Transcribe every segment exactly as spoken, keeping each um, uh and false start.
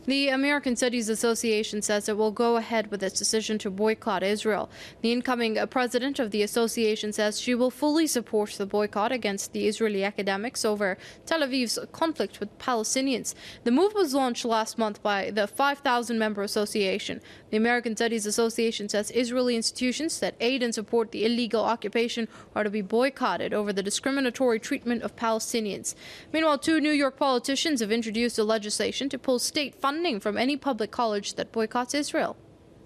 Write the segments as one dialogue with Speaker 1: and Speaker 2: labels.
Speaker 1: The American Studies Association says it will go ahead with its decision to boycott Israel. The incoming president of the association says she will fully support the boycott against the Israeli academics over Tel Aviv's conflict with Palestinians. The move was launched last month by the five thousand member association. The American Studies Association says Israeli institutions that aid and support the illegal occupation are to be boycotted over the discriminatory treatment of Palestinians. Meanwhile, two New York politicians have introduced a legislation to pull state funding from any public college that boycotts Israel.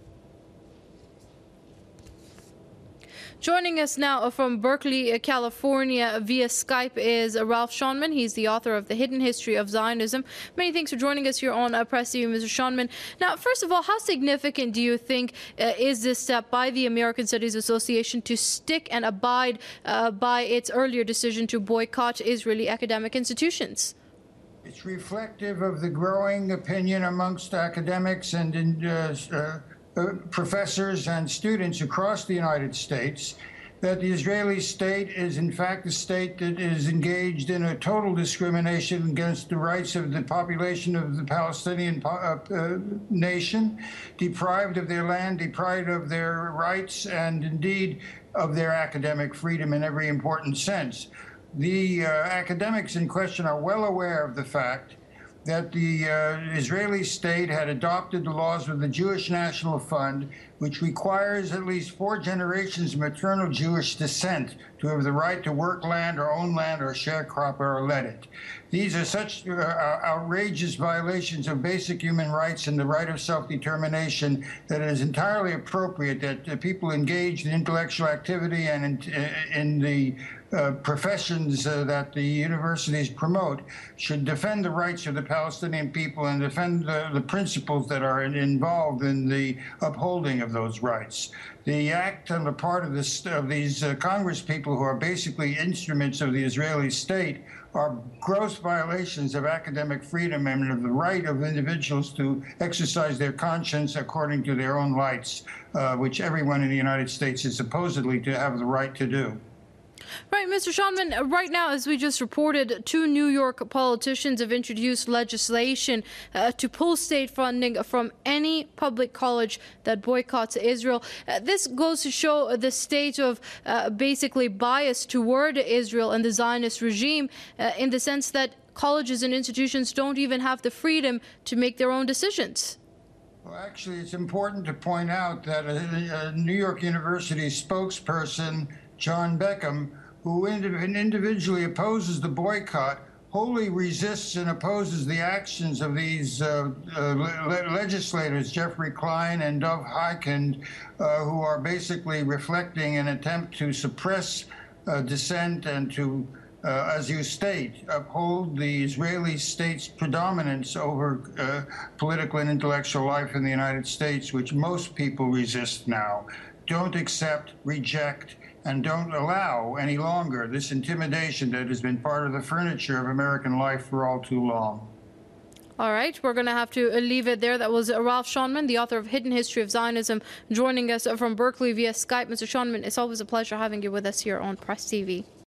Speaker 1: Joining us now from Berkeley, California, via Skype is Ralph Schonman. He's the author of The Hidden History of Zionism. Many thanks for joining us here on uh, Press T V, Mister Schonman. Now, first of all, how significant do you think uh, is this step by the American Studies Association to stick and abide uh, by its earlier decision to boycott Israeli academic institutions?
Speaker 2: It's reflective of the growing opinion amongst academics and in, uh, uh, uh, professors and students across the United States that the Israeli state is in fact a state that is engaged in a total discrimination against the rights of the population of the Palestinian uh, uh, nation, deprived of their land, deprived of their rights, and indeed of their academic freedom in every important sense. The uh, academics in question are well aware of the fact that the uh, Israeli state had adopted the laws of the Jewish National Fund, which requires at least four generations of maternal Jewish descent to have the right to work land or own land or sharecrop or let it. These are such uh, outrageous violations of basic human rights and the right of self-determination that it is entirely appropriate that uh, people engaged in intellectual activity and in, uh, in the uh, professions uh, that the universities promote should defend the rights of the Palestinian people and defend the, the principles that are in, involved in the upholding of those rights. The act on the part of, this, of these uh, Congress people who are basically instruments of the Israeli state are gross violations of academic freedom and of the right of individuals to exercise their conscience according to their own lights, uh, which everyone in the United States is supposedly to have the right to do.
Speaker 1: Right, Mister Schonman, right now, as we just reported, two New York politicians have introduced legislation uh, to pull state funding from any public college that boycotts Israel. Uh, this goes to show the state of uh, basically bias toward Israel and the Zionist regime uh, in the sense that colleges and institutions don't even have the freedom to make their own decisions.
Speaker 2: Well, actually, it's important to point out that a, a New York University spokesperson, John Beckham, who individually opposes the boycott, wholly resists and opposes the actions of these uh, uh, le legislators, Jeffrey Klein and Dov Hikind, uh, who are basically reflecting an attempt to suppress uh, dissent and to, uh, as you state, uphold the Israeli state's predominance over uh, political and intellectual life in the United States, which most people resist now, don't accept, reject, and don't allow any longer this intimidation that has been part of the furniture of American life for all too long.
Speaker 1: All right, we're going to have to leave it there. That was Ralph Schonman, the author of Hidden History of Zionism, joining us from Berkeley via Skype. Mister Schonman, it's always a pleasure having you with us here on Press T V.